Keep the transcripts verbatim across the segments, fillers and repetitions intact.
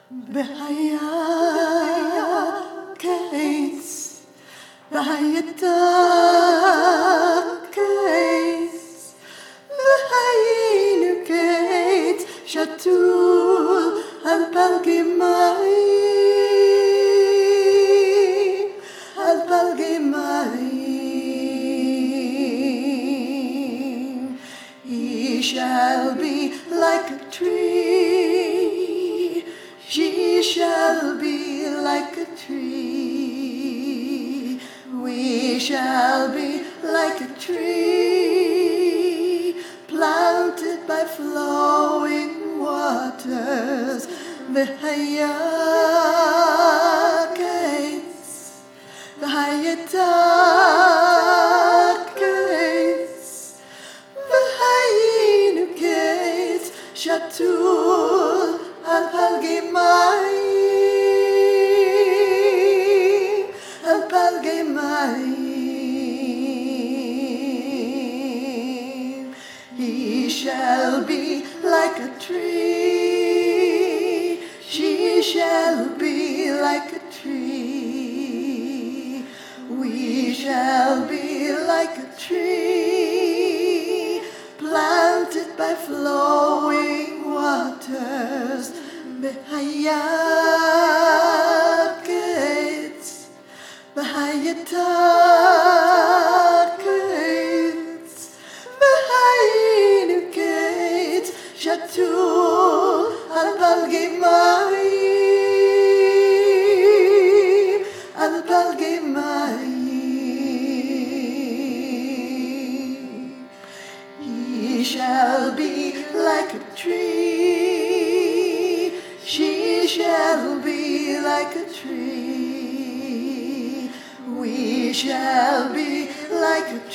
بحياة كيس بحياة كيس بحيين كيس شتول البلغي معي البلغي معي. He shall be like a tree, she shall be like a tree, we shall be like a tree planted by flowing waters. بحياة كيس بحياة كيس بحيين كيس شتول البلغي معي البلغي معي. He shall be like a tree, she shall be like a tree, we shall be like a tree planted by flowing waters. بحياة كيس بحياة كيس بحيين كيس شتول البلغي معي البلغي معي. He shall be like a tree, she shall be like a tree, we shall be like a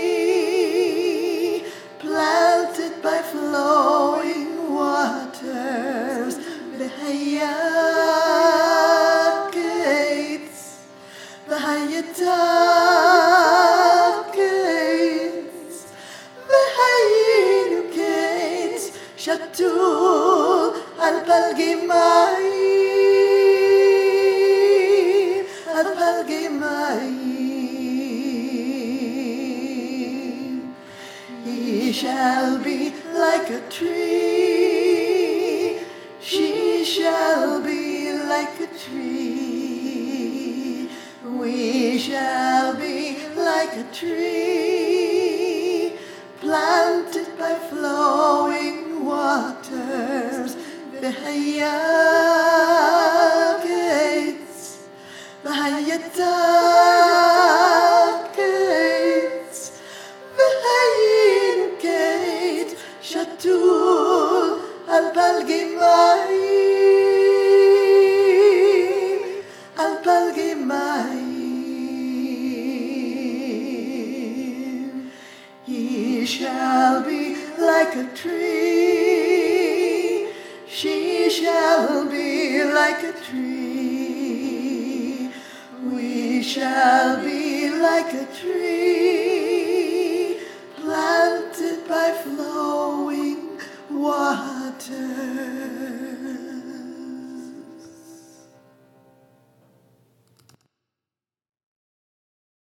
tree planted by flowing waters. بحياة كيس بحياة كيس بحيين كيس شتول البلغي معي البلغي معي. He shall be like a tree, she shall be like a tree, we shall be like a tree planted by flowing waters. بحياة كيس بحياة كيس بحيين كيس شتول البلغي معي البلغي معي. He shall be like a tree, she shall be like a tree, we shall be like a tree